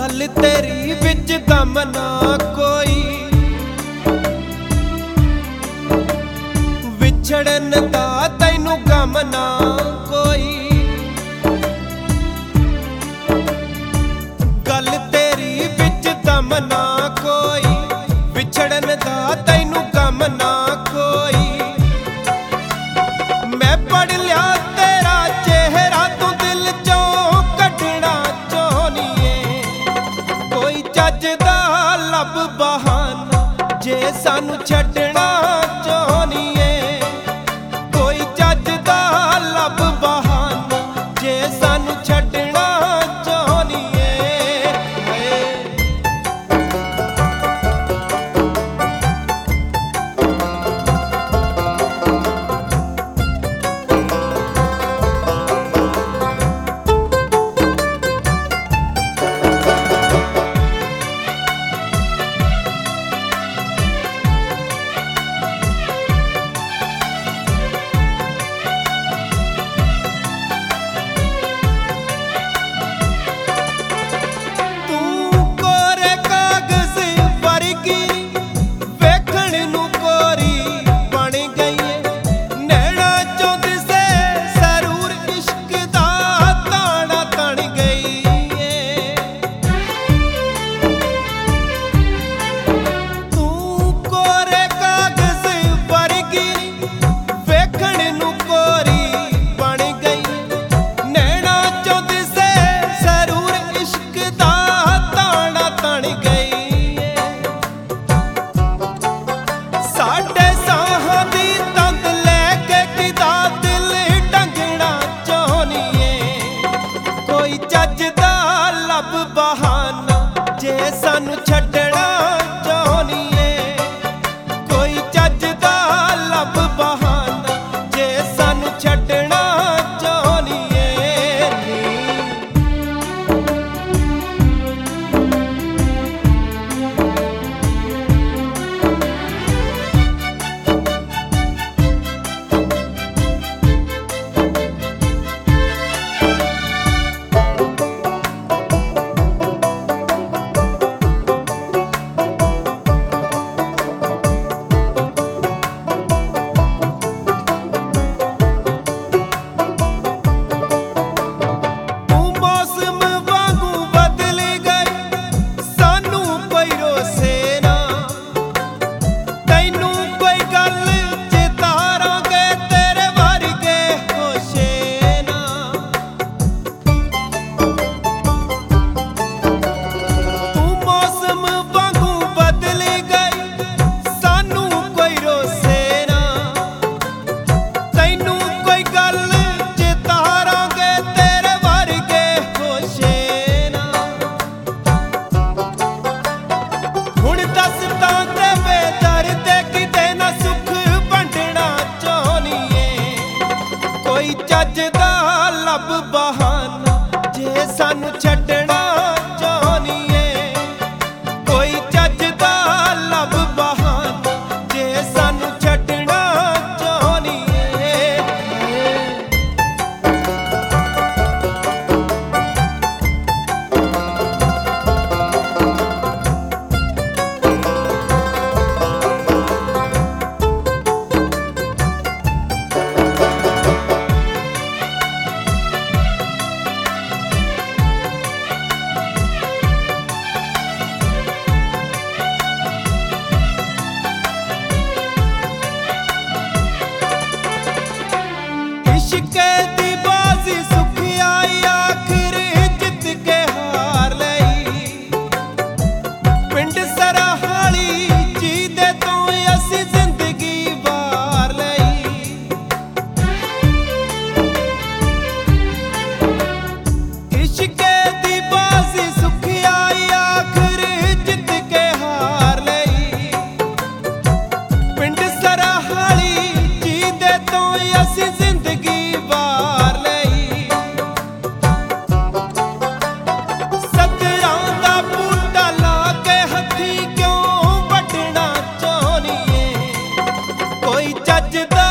गल तेरी विच दम ना कोई, विछड़न दा तैनू गम ना कोई। गल तेरी विच दम ना कोई, विछड़न दा तैनू गम ना कोई। मैं पढ़ लिया तेरा चेहरा तू दिल चों कढना चाहनीए, कोई चज दा लब बहाना जे सानू छड्डना चाहनीए, कोई चज दा लब बहाना जे सानू छड्डना चाहनीए। बहाना जे सानू छड्डना चाहनीए, कोई चज दा लब बहाना जे सानू छड्डना चाहनीए। चज दा लब बहाना जे सानू छड्डना चाहनीए, कोई चज दा लब बहाना जे सानू छड्डना चाहनीए। इश्के दी बाजी सुखी आई आखिर जित के हार लई, पिंड सरहाली जी दे तो असी जिंदगी वार लई। इश्के दी बाजी सुखी आई आखिर जित के हार लई, पिंड सरहाली जी दे तो असी जिंदगी वार लई। सतरां दा बूटा ला के हथी क्यों वड्डना चाहनीए, कोई चज दा